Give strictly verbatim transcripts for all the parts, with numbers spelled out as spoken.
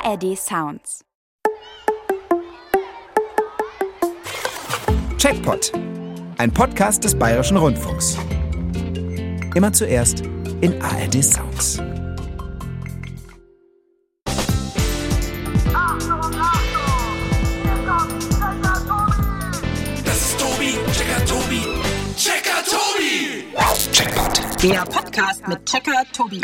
R D Sounds. Checkpot, ein Podcast des Bayerischen Rundfunks. Immer zuerst in A R D Sounds. Das ist Tobi, Checker Tobi, Checker Tobi! Checkpot. Der Podcast mit Checker Tobi.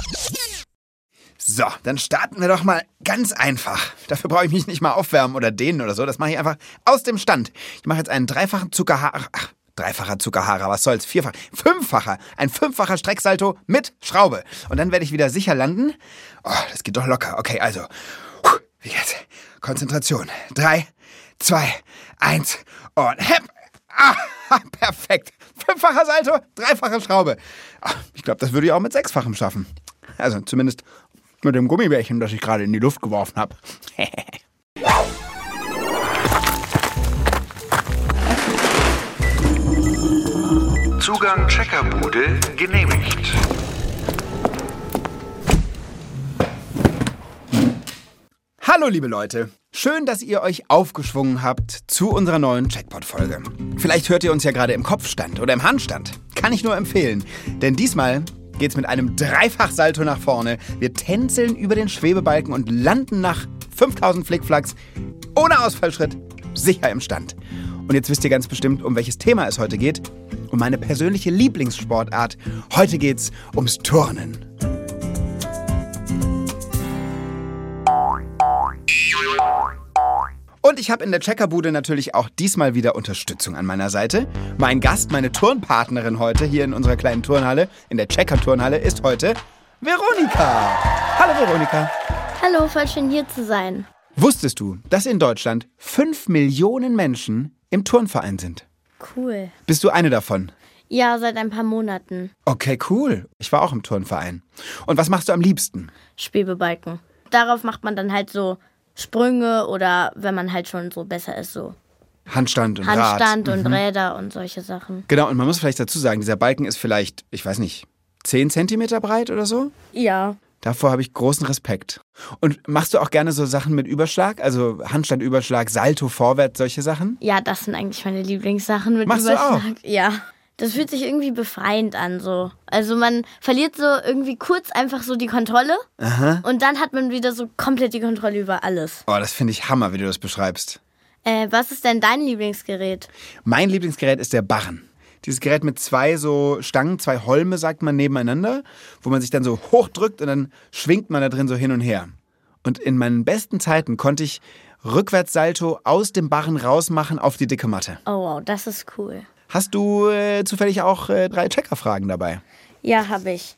So, dann starten wir doch mal ganz einfach. Dafür brauche ich mich nicht mal aufwärmen oder dehnen oder so. Das mache ich einfach aus dem Stand. Ich mache jetzt einen dreifachen Zuckerhaarer. Ach, dreifacher Zuckerhaarer, was soll's? Vierfach, fünffacher. Ein fünffacher Strecksalto mit Schraube. Und dann werde ich wieder sicher landen. Oh, das geht doch locker. Okay, also. Wie geht's? Konzentration. Drei, zwei, eins und hepp. Ah, perfekt. Fünffacher Salto, dreifache Schraube. Ach, ich glaube, das würde ich auch mit sechsfachem schaffen. Also zumindest mit dem Gummibärchen, das ich gerade in die Luft geworfen habe. Zugang Checkerbude genehmigt. Hallo liebe Leute, schön, dass ihr euch aufgeschwungen habt zu unserer neuen Checkpot-Folge. Vielleicht hört ihr uns ja gerade im Kopfstand oder im Handstand. Kann ich nur empfehlen, denn diesmal geht's mit einem Dreifachsalto nach vorne. Wir tänzeln über den Schwebebalken und landen nach fünftausend Flickflacks ohne Ausfallschritt sicher im Stand. Und jetzt wisst ihr ganz bestimmt, um welches Thema es heute geht. Um meine persönliche Lieblingssportart. Heute geht's ums Turnen. Und ich habe in der Checkerbude natürlich auch diesmal wieder Unterstützung an meiner Seite. Mein Gast, meine Turnpartnerin heute hier in unserer kleinen Turnhalle, in der Checker-Turnhalle, ist heute Veronika. Hallo Veronika. Hallo, voll schön hier zu sein. Wusstest du, dass in Deutschland fünf Millionen Menschen im Turnverein sind? Cool. Bist du eine davon? Ja, seit ein paar Monaten. Okay, cool. Ich war auch im Turnverein. Und was machst du am liebsten? Schwebebalken. Darauf macht man dann halt so Sprünge oder wenn man halt schon so besser ist, so Handstand und Handstand Rad. und Mhm. Räder und solche Sachen. Genau, und man muss vielleicht dazu sagen, dieser Balken ist vielleicht, ich weiß nicht, zehn Zentimeter breit oder so? Ja. Davor habe ich großen Respekt. Und machst du auch gerne so Sachen mit Überschlag? Also Handstand, Überschlag, Salto, Vorwärts, solche Sachen? Ja, das sind eigentlich meine Lieblingssachen mit Machst du Überschlag. auch? Ja. Das fühlt sich irgendwie befreiend an, so. Also man verliert so irgendwie kurz einfach so die Kontrolle. Aha. Und dann hat man wieder so komplett die Kontrolle über alles. Oh, das finde ich Hammer, wie du das beschreibst. Äh, was ist denn dein Lieblingsgerät? Mein Lieblingsgerät ist der Barren. Dieses Gerät mit zwei so Stangen, zwei Holme, sagt man, nebeneinander, wo man sich dann so hochdrückt und dann schwingt man da drin so hin und her. Und in meinen besten Zeiten konnte ich Rückwärtssalto aus dem Barren rausmachen auf die dicke Matte. Oh wow, das ist cool. Hast du äh, zufällig auch äh, drei Checkerfragen dabei? Ja, habe ich.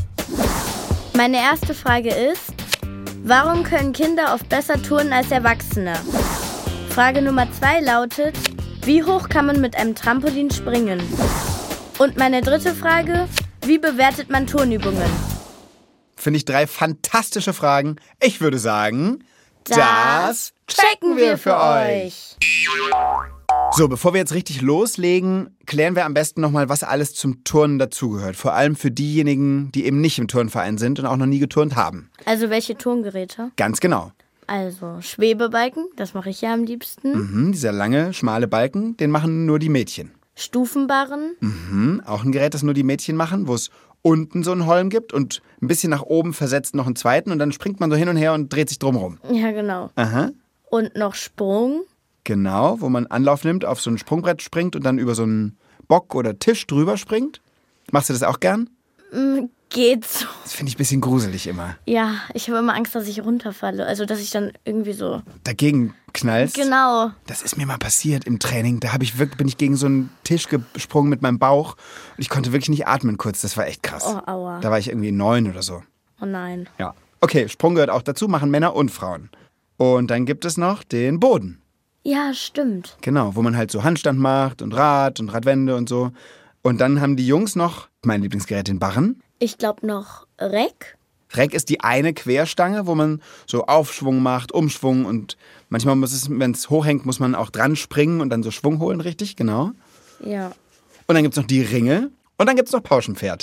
Meine erste Frage ist, warum können Kinder oft besser turnen als Erwachsene? Frage Nummer zwei lautet, wie hoch kann man mit einem Trampolin springen? Und meine dritte Frage, wie bewertet man Turnübungen? Finde ich drei fantastische Fragen. Ich würde sagen, Das checken wir für euch. So, bevor wir jetzt richtig loslegen, klären wir am besten nochmal, was alles zum Turnen dazugehört. Vor allem für diejenigen, die eben nicht im Turnverein sind und auch noch nie geturnt haben. Also welche Turngeräte? Ganz genau. Also Schwebebalken, das mache ich ja am liebsten. Mhm, dieser lange, schmale Balken, den machen nur die Mädchen. Stufenbarren. Mhm, auch ein Gerät, das nur die Mädchen machen, wo es unten so einen Holm gibt und ein bisschen nach oben versetzt noch einen zweiten und dann springt man so hin und her und dreht sich drumherum. Ja, genau. Aha. Und noch Sprung. Genau, wo man Anlauf nimmt, auf so ein Sprungbrett springt und dann über so einen Bock oder Tisch drüber springt. Machst du das auch gern? Geht so. Das finde ich ein bisschen gruselig immer. Ja, ich habe immer Angst, dass ich runterfalle. Also, dass ich dann irgendwie so... Dagegen knallst. Genau. Das ist mir mal passiert im Training. Da hab ich wirklich, bin ich gegen so einen Tisch gesprungen mit meinem Bauch und ich konnte wirklich nicht atmen kurz. Das war echt krass. Oh, aua. Da war ich irgendwie neun oder so. Oh nein. Ja. Okay, Sprung gehört auch dazu, machen Männer und Frauen. Und dann gibt es noch den Boden. Ja, stimmt. Genau, wo man halt so Handstand macht und Rad und Radwände und so. Und dann haben die Jungs noch, mein Lieblingsgerät, den Barren. Ich glaube noch Reck. Reck ist die eine Querstange, wo man so Aufschwung macht, Umschwung und manchmal muss es, wenn es hochhängt, muss man auch dran springen und dann so Schwung holen, richtig, genau. Ja. Und dann gibt es noch die Ringe und dann gibt es noch Pauschenpferd.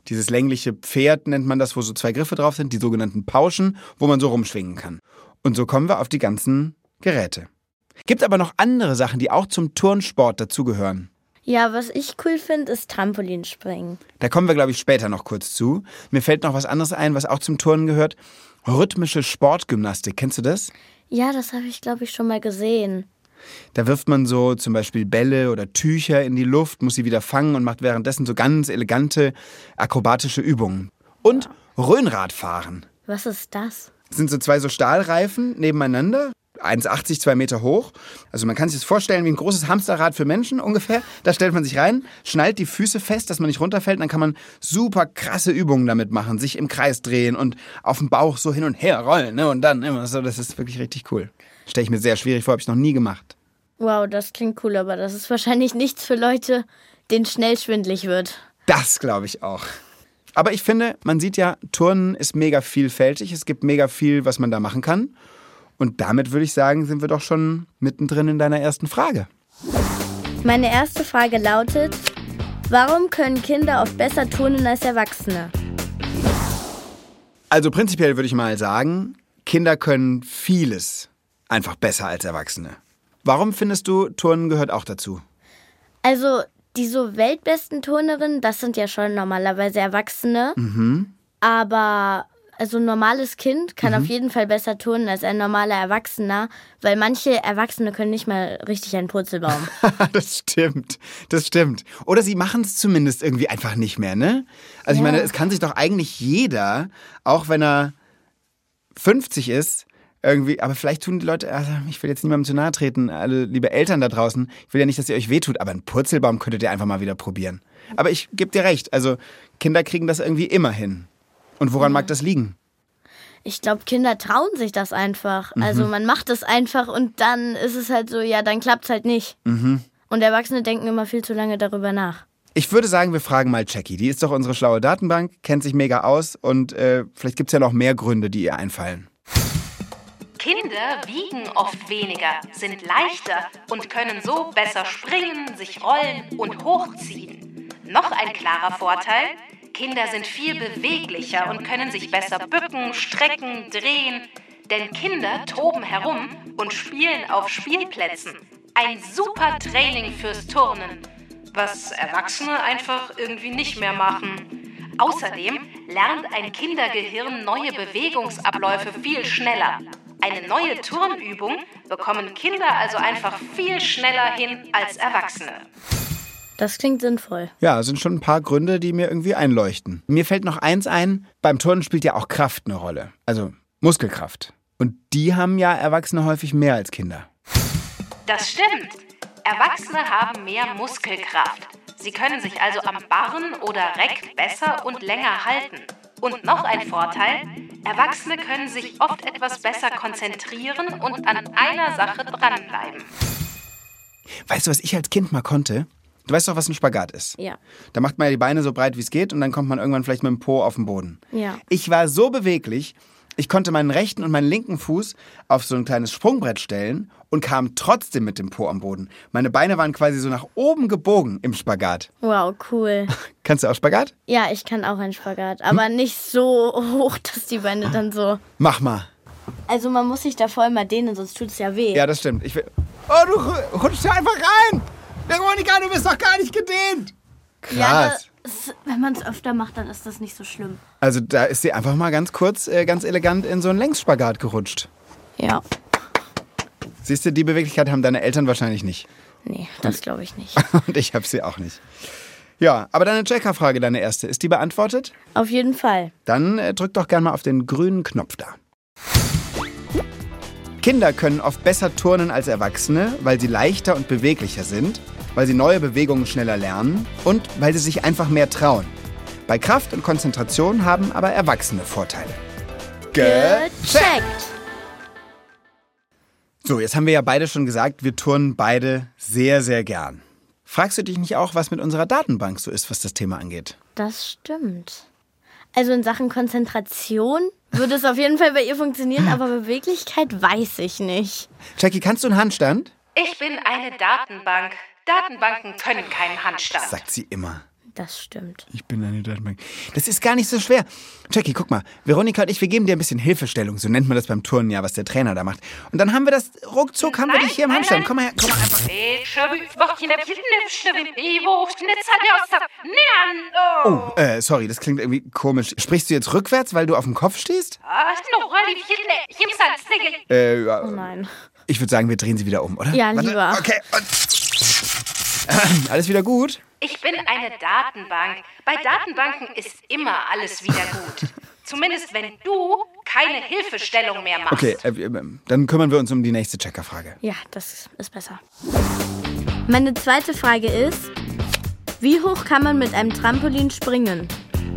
dieses längliche Pferd nennt man das, wo so zwei Griffe drauf sind, die sogenannten Pauschen, wo man so rumschwingen kann. Und so kommen wir auf die ganzen Geräte. Gibt aber noch andere Sachen, die auch zum Turnsport dazugehören. Ja, was ich cool finde, ist Trampolinspringen. Da kommen wir, glaube ich, später noch kurz zu. Mir fällt noch was anderes ein, was auch zum Turnen gehört. Rhythmische Sportgymnastik, kennst du das? Ja, das habe ich, glaube ich, schon mal gesehen. Da wirft man so zum Beispiel Bälle oder Tücher in die Luft, muss sie wieder fangen und macht währenddessen so ganz elegante akrobatische Übungen. Und Rhönradfahren. Was ist das? Das sind so zwei so Stahlreifen nebeneinander, eins Komma achtzig, zwei Meter hoch. Also man kann sich das vorstellen wie ein großes Hamsterrad für Menschen ungefähr. Da stellt man sich rein, schnallt die Füße fest, dass man nicht runterfällt. Dann kann man super krasse Übungen damit machen, sich im Kreis drehen und auf dem Bauch so hin und her rollen. Ne? Und dann immer so, das ist wirklich richtig cool. Stelle ich mir sehr schwierig vor, habe ich noch nie gemacht. Wow, das klingt cool, aber das ist wahrscheinlich nichts für Leute, denen schnell schwindelig wird. Das glaube ich auch. Aber ich finde, man sieht ja, Turnen ist mega vielfältig. Es gibt mega viel, was man da machen kann. Und damit würde ich sagen, sind wir doch schon mittendrin in deiner ersten Frage. Meine erste Frage lautet, warum können Kinder oft besser turnen als Erwachsene? Also prinzipiell würde ich mal sagen, Kinder können vieles einfach besser als Erwachsene. Warum findest du, Turnen gehört auch dazu? Also, die so weltbesten Turnerinnen, das sind ja schon normalerweise Erwachsene. Mhm. Aber also ein normales Kind kann mhm. auf jeden Fall besser turnen als ein normaler Erwachsener, weil manche Erwachsene können nicht mal richtig einen Purzelbaum. Das stimmt, das stimmt. Oder sie machen es zumindest irgendwie einfach nicht mehr, ne? Also Ja. ich meine, es kann sich doch eigentlich jeder, auch wenn er fünfzig ist, irgendwie, aber vielleicht tun die Leute, also ich will jetzt niemandem zu nahe treten, alle liebe Eltern da draußen, ich will ja nicht, dass ihr euch wehtut, aber einen Purzelbaum könntet ihr einfach mal wieder probieren. Aber ich gebe dir recht, also Kinder kriegen das irgendwie immer hin. Und woran mag das liegen? Ich glaube, Kinder trauen sich das einfach. Mhm. Also man macht es einfach und dann ist es halt so, ja, dann klappt es halt nicht. Mhm. Und Erwachsene denken immer viel zu lange darüber nach. Ich würde sagen, wir fragen mal Jackie. Die ist doch unsere schlaue Datenbank, kennt sich mega aus und äh, vielleicht gibt es ja noch mehr Gründe, die ihr einfallen. Kinder wiegen oft weniger, sind leichter und können so besser springen, sich rollen und hochziehen. Noch ein klarer Vorteil: Kinder sind viel beweglicher und können sich besser bücken, strecken, drehen. Denn Kinder toben herum und spielen auf Spielplätzen. Ein super Training fürs Turnen, was Erwachsene einfach irgendwie nicht mehr machen. Außerdem lernt ein Kindergehirn neue Bewegungsabläufe viel schneller. Eine neue Turnübung bekommen Kinder also einfach viel schneller hin als Erwachsene. Das klingt sinnvoll. Ja, sind schon ein paar Gründe, die mir irgendwie einleuchten. Mir fällt noch eins ein, beim Turnen spielt ja auch Kraft eine Rolle. Also Muskelkraft. Und die haben ja Erwachsene häufig mehr als Kinder. Das stimmt. Erwachsene haben mehr Muskelkraft. Sie können sich also am Barren oder Reck besser und länger halten. Und noch ein Vorteil: Erwachsene können sich oft etwas besser konzentrieren und an einer Sache dranbleiben. Weißt du, was ich als Kind mal konnte? Du weißt doch, was ein Spagat ist. Ja. Da macht man ja die Beine so breit, wie es geht und dann kommt man irgendwann vielleicht mit dem Po auf den Boden. Ja. Ich war so beweglich, ich konnte meinen rechten und meinen linken Fuß auf so ein kleines Sprungbrett stellen und kam trotzdem mit dem Po am Boden. Meine Beine waren quasi so nach oben gebogen im Spagat. Wow, cool. Kannst du auch Spagat? Ja, ich kann auch einen Spagat, aber hm? nicht so hoch, dass die Beine dann so... Mach mal. Also man muss sich da voll mal dehnen, sonst tut es ja weh. Ja, das stimmt. Ich will... Oh, du rutschst ja einfach rein! Veronika, du bist doch gar nicht gedehnt! Krass. Ja, das, wenn man es öfter macht, dann ist das nicht so schlimm. Also da ist sie einfach mal ganz kurz, äh, ganz elegant in so einen Längsspagat gerutscht. Ja. Siehst du, die Beweglichkeit haben deine Eltern wahrscheinlich nicht. Nee, das glaube ich nicht. Und ich habe sie auch nicht. Ja, aber deine Checker-Frage, deine erste, ist die beantwortet? Auf jeden Fall. Dann äh, drück doch gerne mal auf den grünen Knopf da. Kinder können oft besser turnen als Erwachsene, weil sie leichter und beweglicher sind, weil sie neue Bewegungen schneller lernen und weil sie sich einfach mehr trauen. Bei Kraft und Konzentration haben aber Erwachsene Vorteile. Gecheckt! So, jetzt haben wir ja beide schon gesagt, wir turnen beide sehr, sehr gern. Fragst du dich nicht auch, was mit unserer Datenbank so ist, was das Thema angeht? Das stimmt. Also in Sachen Konzentration würde es auf jeden Fall bei ihr funktionieren, aber Beweglichkeit weiß ich nicht. Jackie, kannst du einen Handstand? Ich bin eine Datenbank. Datenbanken können keinen Handstand. Sagt sie immer. Das stimmt. Ich bin eine Datenbank. Das ist gar nicht so schwer. Jackie, guck mal. Veronika und ich, wir geben dir ein bisschen Hilfestellung. So nennt man das beim Turnen ja, was der Trainer da macht. Und dann haben wir das, ruckzuck haben wir dich hier im Handstand. Komm mal her, komm mal einfach. Oh, äh, sorry, das klingt irgendwie komisch. Sprichst du jetzt rückwärts, weil du auf dem Kopf stehst? Äh, ja. Oh nein. Ich würde sagen, wir drehen sie wieder um, oder? Ja, Warte. lieber. Okay, und... Alles wieder gut? Ich bin eine Datenbank. Bei Datenbanken ist immer alles wieder gut. Zumindest wenn du keine Hilfestellung mehr machst. Okay, äh, dann kümmern wir uns um die nächste Checkerfrage. Ja, das ist besser. Meine zweite Frage ist, wie hoch kann man mit einem Trampolin springen?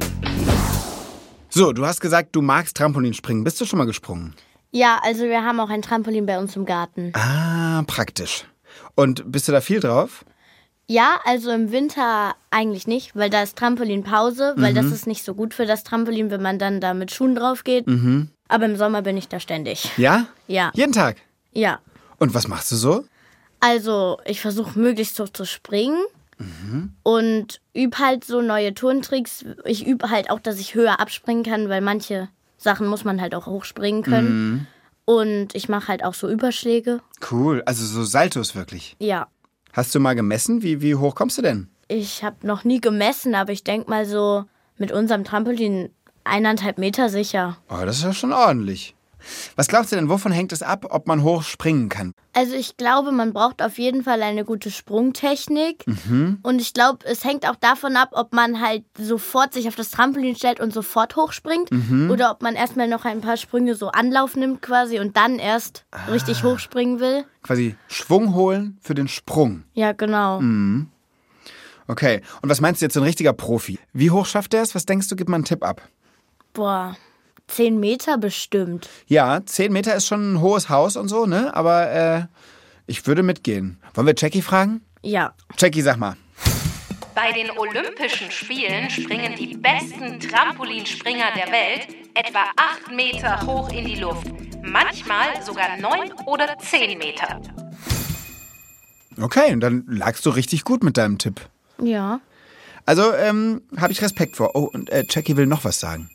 So, du hast gesagt, du magst Trampolinspringen. Bist du schon mal gesprungen? Ja, also wir haben auch ein Trampolin bei uns im Garten. Ah, praktisch. Und bist du da viel drauf? Ja, also im Winter eigentlich nicht, weil da ist Trampolinpause, weil mhm. das ist nicht so gut für das Trampolin, wenn man dann da mit Schuhen drauf geht. Mhm. Aber im Sommer bin ich da ständig. Ja? Ja. Jeden Tag? Ja. Und was machst du so? Also ich versuche möglichst hoch zu springen mhm. und übe halt so neue Turntricks. Ich übe halt auch, dass ich höher abspringen kann, weil manche Sachen muss man halt auch hochspringen können. Mhm. Und ich mache halt auch so Überschläge. Cool, also so Saltos wirklich? Ja. Hast du mal gemessen? Wie, wie hoch kommst du denn? Ich habe noch nie gemessen, aber ich denke mal so mit unserem Trampolin eineinhalb Meter sicher. Oh, das ist ja schon ordentlich. Was glaubst du denn, wovon hängt es ab, ob man hoch springen kann? Also ich glaube, man braucht auf jeden Fall eine gute Sprungtechnik. Mhm. Und ich glaube, es hängt auch davon ab, ob man halt sofort sich auf das Trampolin stellt und sofort hochspringt. Mhm. Oder ob man erstmal noch ein paar Sprünge so Anlauf nimmt quasi und dann erst ah. richtig hochspringen will. Quasi Schwung holen für den Sprung. Ja, genau. Mhm. Okay, und was meinst du jetzt, so ein richtiger Profi? Wie hoch schafft der es? Was denkst du, gib mal einen Tipp ab. Boah... Zehn Meter bestimmt. Ja, zehn Meter ist schon ein hohes Haus und so, ne? Aber äh, ich würde mitgehen. Wollen wir Jackie fragen? Ja. Jackie, sag mal. Bei den Olympischen Spielen springen die besten Trampolinspringer der Welt etwa acht Meter hoch in die Luft. Manchmal sogar neun oder zehn Meter. Okay, und dann lagst du richtig gut mit deinem Tipp. Ja. Also, ähm, habe ich Respekt vor. Oh, und äh, Jackie will noch was sagen.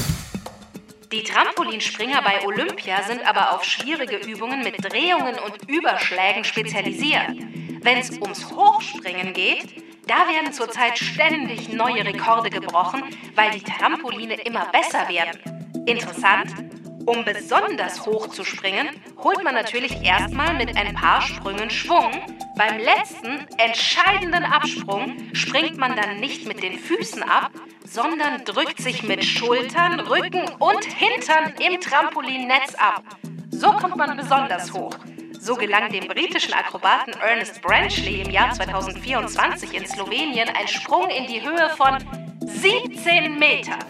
Die Trampolinspringer bei Olympia sind aber auf schwierige Übungen mit Drehungen und Überschlägen spezialisiert. Wenn es ums Hochspringen geht, da werden zurzeit ständig neue Rekorde gebrochen, weil die Trampoline immer besser werden. Interessant, um besonders hoch zu springen, holt man natürlich erstmal mit ein paar Sprüngen Schwung. Beim letzten, entscheidenden Absprung springt man dann nicht mit den Füßen ab, sondern drückt sich mit Schultern, Rücken und Hintern im Trampolinnetz ab. So kommt man besonders hoch. So gelang dem britischen Akrobaten Ernest Branchley im Jahr zweitausendvierundzwanzig in Slowenien ein Sprung in die Höhe von siebzehn Meter.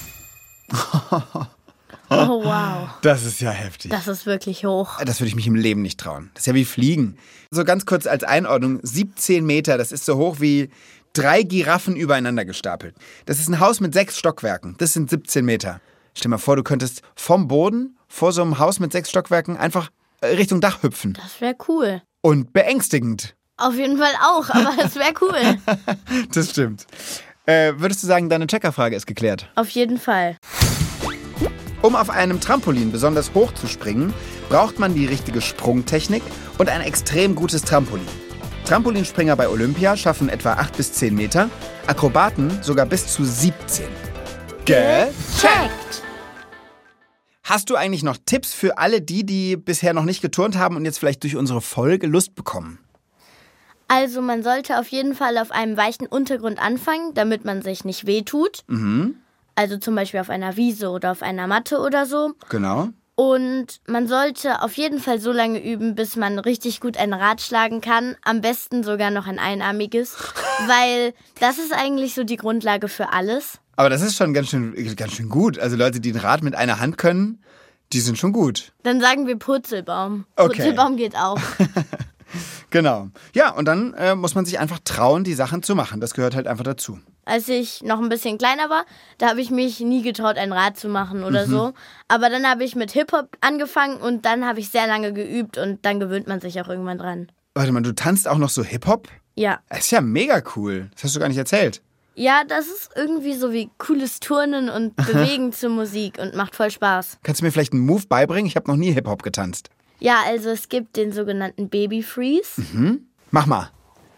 Oh, wow. Das ist ja heftig. Das ist wirklich hoch. Das würde ich mich im Leben nicht trauen. Das ist ja wie Fliegen. So ganz kurz als Einordnung, siebzehn Meter, das ist so hoch wie drei Giraffen übereinander gestapelt. Das ist ein Haus mit sechs Stockwerken. Das sind siebzehn Meter. Stell dir mal vor, du könntest vom Boden vor so einem Haus mit sechs Stockwerken einfach Richtung Dach hüpfen. Das wäre cool. Und beängstigend. Auf jeden Fall auch, aber das wäre cool. Das stimmt. Äh, würdest du sagen, deine Checkerfrage ist geklärt? Auf jeden Fall. Um auf einem Trampolin besonders hoch zu springen, braucht man die richtige Sprungtechnik und ein extrem gutes Trampolin. Trampolinspringer bei Olympia schaffen etwa acht bis zehn Meter, Akrobaten sogar bis zu siebzehn. Gecheckt! Hast du eigentlich noch Tipps für alle die, die bisher noch nicht geturnt haben und jetzt vielleicht durch unsere Folge Lust bekommen? Also man sollte auf jeden Fall auf einem weichen Untergrund anfangen, damit man sich nicht wehtut. Mhm. Also zum Beispiel auf einer Wiese oder auf einer Matte oder so. Genau. Und man sollte auf jeden Fall so lange üben, bis man richtig gut ein Rad schlagen kann. Am besten sogar noch ein einarmiges, weil das ist eigentlich so die Grundlage für alles. Aber das ist schon ganz schön, ganz schön gut. Also Leute, die ein Rad mit einer Hand können, die sind schon gut. Dann sagen wir Purzelbaum. Okay. Purzelbaum geht auch. Genau. Ja, und dann äh, muss man sich einfach trauen, die Sachen zu machen. Das gehört halt einfach dazu. Als ich noch ein bisschen kleiner war, da habe ich mich nie getraut, ein Rad zu machen oder mhm. so. Aber dann habe ich mit Hip-Hop angefangen und dann habe ich sehr lange geübt und dann gewöhnt man sich auch irgendwann dran. Warte mal, du tanzt auch noch so Hip-Hop? Ja. Das ist ja mega cool. Das hast du gar nicht erzählt. Ja, das ist irgendwie so wie cooles Turnen und Bewegen zur Musik und macht voll Spaß. Kannst du mir vielleicht einen Move beibringen? Ich habe noch nie Hip-Hop getanzt. Ja, also es gibt den sogenannten Baby Freeze. Mhm. Mach mal.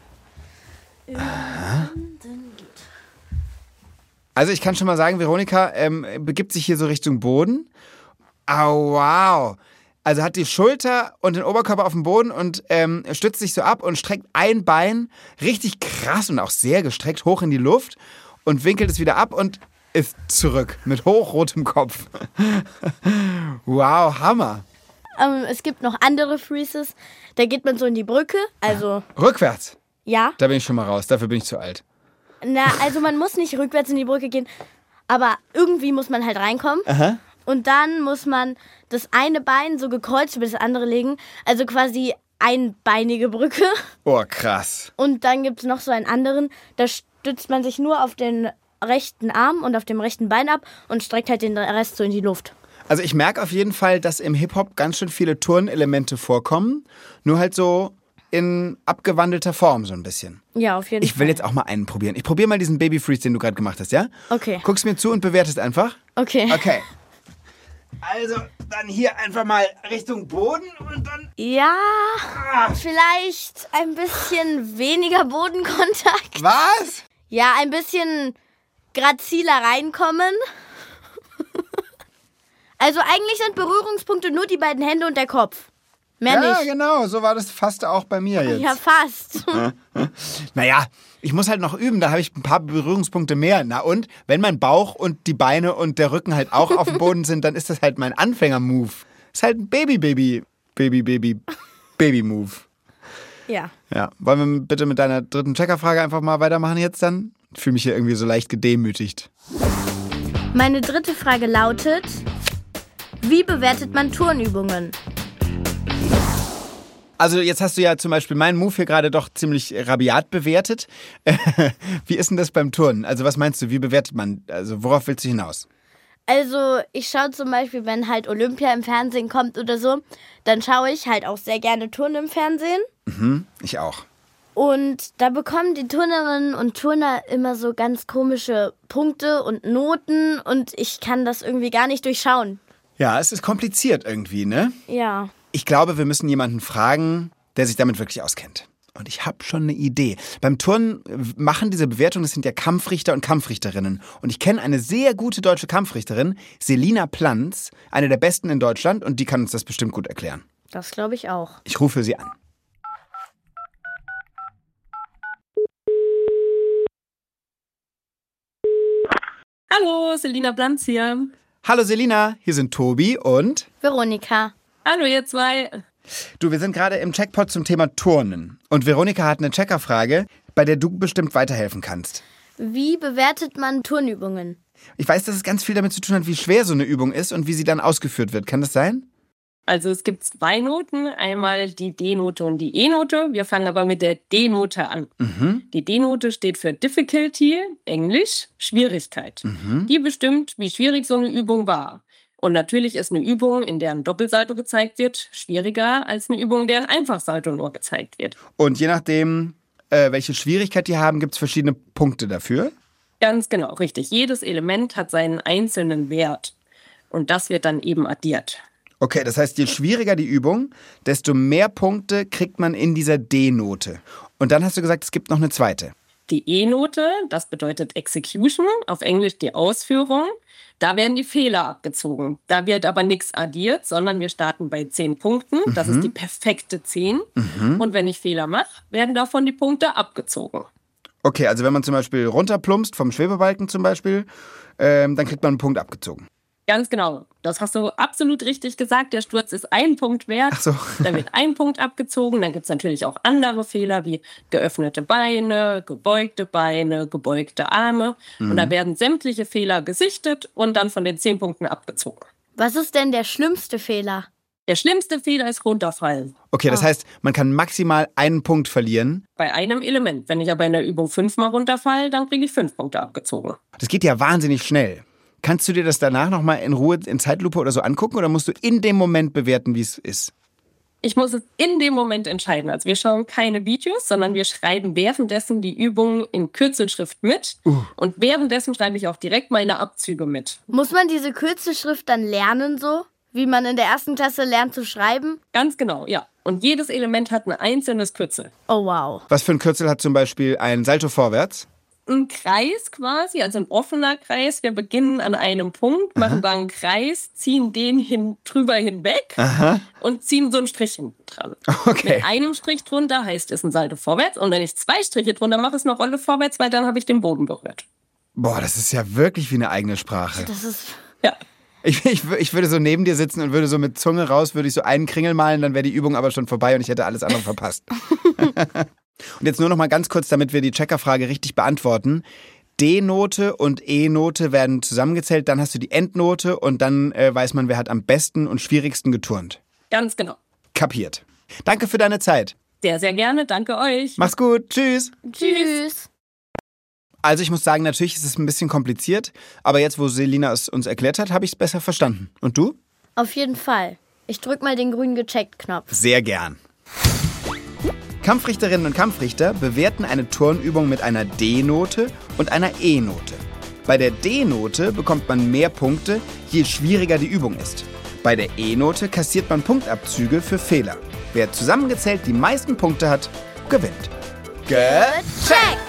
Aha. Also ich kann schon mal sagen, Veronika ähm, begibt sich hier so Richtung Boden. Oh, wow. Also hat die Schulter und den Oberkörper auf dem Boden und ähm, stützt sich so ab und streckt ein Bein richtig krass und auch sehr gestreckt hoch in die Luft und winkelt es wieder ab und ist zurück mit hochrotem Kopf. Wow, Hammer. Ähm, es gibt noch andere Freezes. Da geht man so in die Brücke, also... Rückwärts? Ja. Da bin ich schon mal raus, dafür bin ich zu alt. Na, also man muss nicht rückwärts in die Brücke gehen, aber irgendwie muss man halt reinkommen. Aha. Und dann muss man das eine Bein so gekreuzt über das andere legen, also quasi einbeinige Brücke. Oh, krass. Und dann gibt es noch so einen anderen, da stützt man sich nur auf den rechten Arm und auf dem rechten Bein ab und streckt halt den Rest so in die Luft. Also ich merke auf jeden Fall, dass im Hip-Hop ganz schön viele Turnelemente vorkommen, nur halt so in abgewandelter Form so ein bisschen. Ja, auf jeden Fall. Ich will jetzt auch mal einen probieren. Ich probiere mal diesen Baby Freeze, den du gerade gemacht hast, ja? Okay. Guckst mir zu und bewertest einfach. Okay. Okay. Also, dann hier einfach mal Richtung Boden und dann... Ja, vielleicht ein bisschen weniger Bodenkontakt. Was? Ja, ein bisschen graziler reinkommen. Also eigentlich sind Berührungspunkte nur die beiden Hände und der Kopf. Mehr ja, nicht. Ja, genau. So war das fast auch bei mir jetzt. Ja, fast. Naja, ich muss halt noch üben. Da habe ich ein paar Berührungspunkte mehr. Na und? Wenn mein Bauch und die Beine und der Rücken halt auch auf dem Boden sind, dann ist das halt mein Anfänger-Move. Ist halt ein Baby-Baby, Baby-Baby, Baby-Move. Ja. Ja. Wollen wir bitte mit deiner dritten Checkerfrage einfach mal weitermachen jetzt dann? Ich fühle mich hier irgendwie so leicht gedemütigt. Meine dritte Frage lautet: Wie bewertet man Turnübungen? Also jetzt hast du ja zum Beispiel meinen Move hier gerade doch ziemlich rabiat bewertet. Wie ist denn das beim Turnen? Also was meinst du, wie bewertet man? Also worauf willst du hinaus? Also ich schaue zum Beispiel, wenn halt Olympia im Fernsehen kommt oder so, dann schaue ich halt auch sehr gerne Turnen im Fernsehen. Mhm, ich auch. Und da bekommen die Turnerinnen und Turner immer so ganz komische Punkte und Noten und ich kann das irgendwie gar nicht durchschauen. Ja, es ist kompliziert irgendwie, ne? Ja. Ich glaube, wir müssen jemanden fragen, der sich damit wirklich auskennt. Und ich habe schon eine Idee. Beim Turnen machen diese Bewertungen, das sind ja Kampfrichter und Kampfrichterinnen. Und ich kenne eine sehr gute deutsche Kampfrichterin, Selina Planz, eine der besten in Deutschland, und die kann uns das bestimmt gut erklären. Das glaube ich auch. Ich rufe sie an. Hallo, Selina Planz hier. Hallo Selina, hier sind Tobi und... Veronika. Hallo ihr zwei. Du, wir sind gerade im Checkpot zum Thema Turnen. Und Veronika hat eine Checkerfrage, bei der du bestimmt weiterhelfen kannst. Wie bewertet man Turnübungen? Ich weiß, dass es ganz viel damit zu tun hat, wie schwer so eine Übung ist und wie sie dann ausgeführt wird. Kann das sein? Also es gibt zwei Noten, einmal die D-Note und die E-Note. Wir fangen aber mit der D-Note an. Mhm. Die D-Note steht für Difficulty, Englisch, Schwierigkeit. Mhm. Die bestimmt, wie schwierig so eine Übung war. Und natürlich ist eine Übung, in der ein Doppelsalto gezeigt wird, schwieriger als eine Übung, in der ein Einfachsalto nur gezeigt wird. Und je nachdem, äh, welche Schwierigkeit die haben, gibt es verschiedene Punkte dafür? Ganz genau, richtig. Jedes Element hat seinen einzelnen Wert. Und das wird dann eben addiert. Okay, das heißt, je schwieriger die Übung, desto mehr Punkte kriegt man in dieser D-Note. Und dann hast du gesagt, es gibt noch eine zweite. Die E-Note, das bedeutet Execution, auf Englisch die Ausführung. Da werden die Fehler abgezogen. Da wird aber nichts addiert, sondern wir starten bei zehn Punkten. Das mhm. ist die perfekte zehn. Mhm. Und wenn ich Fehler mache, werden davon die Punkte abgezogen. Okay, also wenn man zum Beispiel runterplumpst, vom Schwebebalken zum Beispiel, ähm, dann kriegt man einen Punkt abgezogen. Ganz genau. Das hast du absolut richtig gesagt. Der Sturz ist ein Punkt wert. Ach so. Da wird ein Punkt abgezogen. Dann gibt es natürlich auch andere Fehler wie geöffnete Beine, gebeugte Beine, gebeugte Arme. Mhm. Und da werden sämtliche Fehler gesichtet und dann von den zehn Punkten abgezogen. Was ist denn der schlimmste Fehler? Der schlimmste Fehler ist runterfallen. Okay, das heißt, man kann maximal einen Punkt verlieren. Bei einem Element. Wenn ich aber in der Übung fünfmal runterfalle, dann kriege ich fünf Punkte abgezogen. Das geht ja wahnsinnig schnell. Kannst du dir das danach nochmal in Ruhe in Zeitlupe oder so angucken oder musst du in dem Moment bewerten, wie es ist? Ich muss es in dem Moment entscheiden. Also wir schauen keine Videos, sondern wir schreiben währenddessen die Übungen in Kürzelschrift mit. Uh. Und währenddessen schreibe ich auch direkt meine Abzüge mit. Muss man diese Kürzelschrift dann lernen so? Wie man in der ersten Klasse lernt zu schreiben? Ganz genau, ja. Und jedes Element hat ein einzelnes Kürzel. Oh wow. Was für ein Kürzel hat zum Beispiel ein Salto vorwärts? Ein Kreis quasi, also ein offener Kreis. Wir beginnen an einem Punkt, Aha. machen da einen Kreis, ziehen den hin, drüber hinweg Aha. und ziehen so einen Strich hinten dran. Okay. Mit einem Strich drunter heißt es ein Salto vorwärts. Und wenn ich zwei Striche drunter mache, ist eine Rolle vorwärts, weil dann habe ich den Boden berührt. Boah, das ist ja wirklich wie eine eigene Sprache. Das ist... Ja. Ich, ich, ich würde so neben dir sitzen und würde so mit Zunge raus, würde ich so einen Kringel malen, dann wäre die Übung aber schon vorbei und ich hätte alles andere verpasst. Und jetzt nur noch mal ganz kurz, damit wir die Checkerfrage richtig beantworten. D-Note und E-Note werden zusammengezählt, dann hast du die Endnote und dann äh, weiß man, wer hat am besten und schwierigsten geturnt. Ganz genau. Kapiert. Danke für deine Zeit. Sehr, sehr gerne. Danke euch. Mach's gut. Tschüss. Tschüss. Also ich muss sagen, natürlich ist es ein bisschen kompliziert, aber jetzt, wo Selina es uns erklärt hat, habe ich es besser verstanden. Und du? Auf jeden Fall. Ich drück mal den grünen Gecheckt-Knopf. Sehr gern. Kampfrichterinnen und Kampfrichter bewerten eine Turnübung mit einer D-Note und einer E-Note. Bei der D-Note bekommt man mehr Punkte, je schwieriger die Übung ist. Bei der E-Note kassiert man Punktabzüge für Fehler. Wer zusammengezählt die meisten Punkte hat, gewinnt. Gecheckt!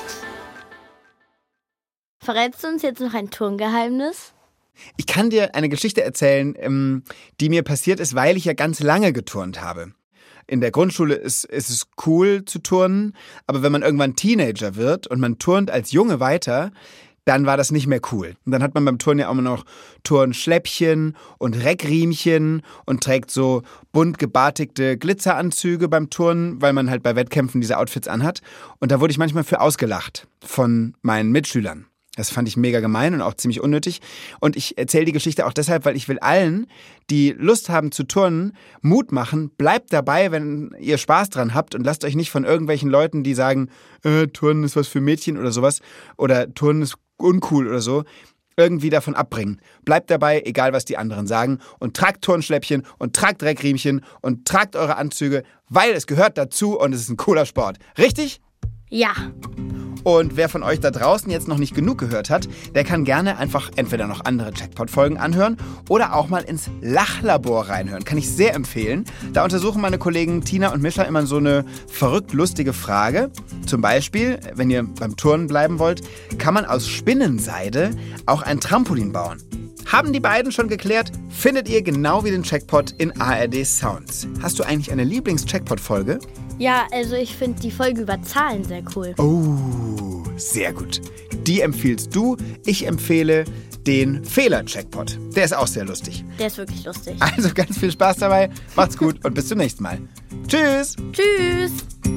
Verrätst du uns jetzt noch ein Turngeheimnis? Ich kann dir eine Geschichte erzählen, die mir passiert ist, weil ich ja ganz lange geturnt habe. In der Grundschule ist, ist es cool zu turnen, aber wenn man irgendwann Teenager wird und man turnt als Junge weiter, dann war das nicht mehr cool. Und dann hat man beim Turnen ja auch immer noch Turnschläppchen und Reckriemchen und trägt so bunt gebartigte Glitzeranzüge beim Turnen, weil man halt bei Wettkämpfen diese Outfits anhat. Und da wurde ich manchmal für ausgelacht von meinen Mitschülern. Das fand ich mega gemein und auch ziemlich unnötig. Und ich erzähle die Geschichte auch deshalb, weil ich will allen, die Lust haben zu turnen, Mut machen. Bleibt dabei, wenn ihr Spaß dran habt und lasst euch nicht von irgendwelchen Leuten, die sagen, äh, Turnen ist was für Mädchen oder sowas oder Turnen ist uncool oder so, irgendwie davon abbringen. Bleibt dabei, egal was die anderen sagen und tragt Turnschläppchen und tragt Reckriemchen und tragt eure Anzüge, weil es gehört dazu und es ist ein cooler Sport. Richtig? Ja. Und wer von euch da draußen jetzt noch nicht genug gehört hat, der kann gerne einfach entweder noch andere Jackpot-Folgen anhören oder auch mal ins Lachlabor reinhören. Kann ich sehr empfehlen. Da untersuchen meine Kollegen Tina und Mischa immer so eine verrückt lustige Frage. Zum Beispiel, wenn ihr beim Turnen bleiben wollt, kann man aus Spinnenseide auch ein Trampolin bauen. Haben die beiden schon geklärt, findet ihr genau wie den Jackpot in A R D Sounds. Hast du eigentlich eine Lieblings-Jackpot-Folge? Ja, also ich finde die Folge über Zahlen sehr cool. Oh, sehr gut. Die empfiehlst du. Ich empfehle den Fehler-Jackpot. Der ist auch sehr lustig. Der ist wirklich lustig. Also ganz viel Spaß dabei. Macht's gut und bis zum nächsten Mal. Tschüss. Tschüss.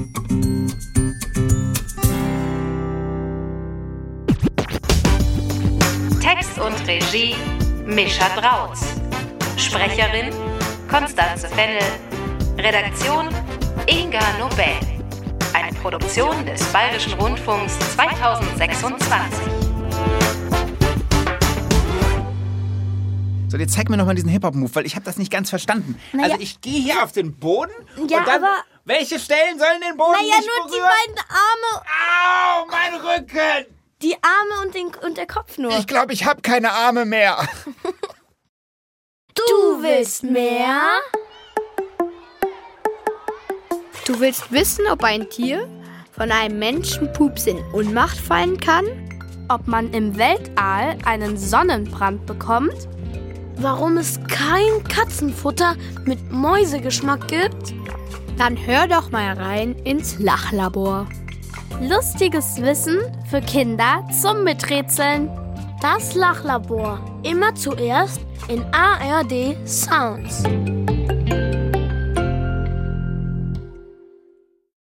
Text und Regie Mischa Drautz. Sprecherin Konstanze Fennel. Redaktion Inga Nobel. Eine Produktion des Bayerischen Rundfunks zweitausendsechsundzwanzig. So, jetzt zeig mir nochmal diesen Hip-Hop-Move, weil ich habe das nicht ganz verstanden. Naja. Also ich gehe hier auf den Boden Ja, und dann... aber... Welche Stellen sollen den Boden Naja, nicht nur die berühren? beiden Arme. Au, mein Rücken! Die Arme und, den, und der Kopf nur. Ich glaube, ich habe keine Arme mehr. Du willst mehr? Du willst wissen, ob ein Tier von einem Menschenpups in Ohnmacht fallen kann? Ob man im Weltall einen Sonnenbrand bekommt? Warum es kein Katzenfutter mit Mäusegeschmack gibt? Dann hör doch mal rein ins Lachlabor. Lustiges Wissen für Kinder zum Miträtseln. Das Lachlabor. Immer zuerst in A R D Sounds.